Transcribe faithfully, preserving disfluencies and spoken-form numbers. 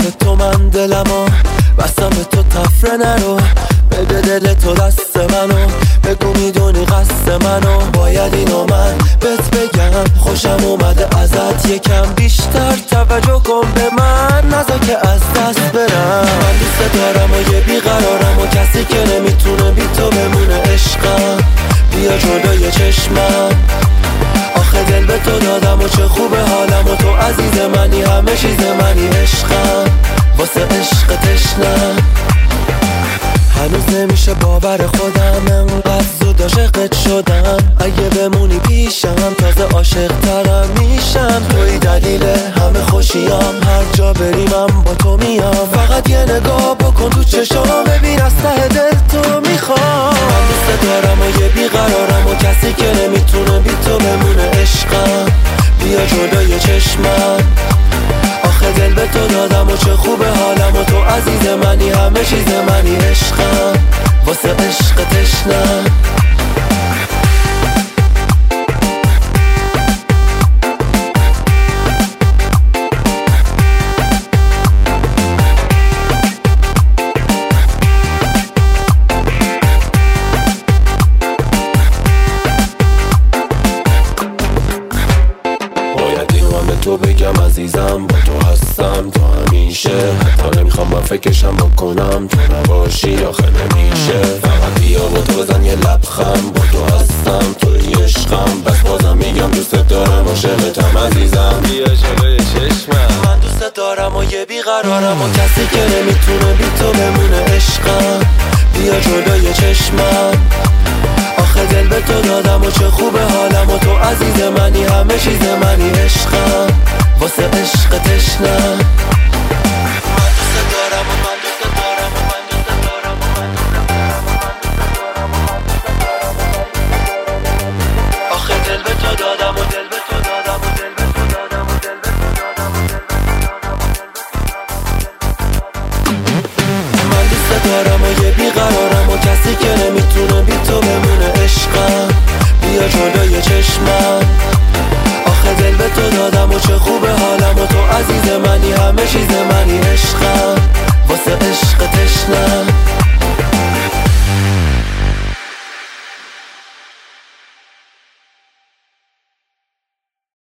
به تو من دلمو بستم به تو تفره نرو بده دل تو دست منو بگو میدونی قصد منو باید اینو من بهت بگم خوشم اومده ازت یکم بیشتر توجه کن به من نذار که از دست برم من دوست دارم و یه بیقرارم و کسی که نمیتونه بی تو بمونه عشقم بیا جلوی چشمم آخه دل به تو دادم و چه خوبه حالم و تو عزیز منی همه چیز منی عشقم واسه عشق تشنم هنوز نمیشه باور خودم انقدر زود عاشقت شدم اگه بمونی پیشم تازه عاشق ترم میشم توی دلیل همه خوشیام هر جا بریمم با تو میام فقط یه نگاه بکن تو چشام ببین از ته دل تو میخوام من دوست دارم و یه بیقرارم و کسی که نمیتونه بی تو بمونه عشقم بیا جلوی چشمم آخه دل به تو دادم و چه خوبه حالم و تو عزیز منی همه چیز منی عشقم واسه عشق تشنم تو بگم عزیزم با تو هستم تو همیشه حتی نمیخوام من فکرشم بکنم تو نباشی آخه نمیشه فقط بیا با تو بزن یه لبخند با تو هستم توی عشقم بس بازم میگم دوست دارم عاشقتم عزیزم بیا جلوی چشمم من دوست دارم و یه بیقرارم و کسی که نمیتونه بی تو بمونه عشقم بیا جلوی چشمم آخه دل به تو دادم و چه خوبه حالم و تو عزیز منی همه چیز منی عشقم واسه عشق تشنم من دوست دارم و من دوست دارم و من دوست دارم و من دوست دارم و من دوست دارم آخه دل به تو دادم و دل به تو دادم و دل به تو دادم و دل به تو دادم و دل به تو دادم من دوست دارم و یه بیقرارم و کسی که نمیتونه بی تو بمونه عشقم بیا جلوی چشمم آخه دل به تو دادم و چه خوبه حالم و تو عزیز منی همه چیز منی عشقم واسه عشق تشنم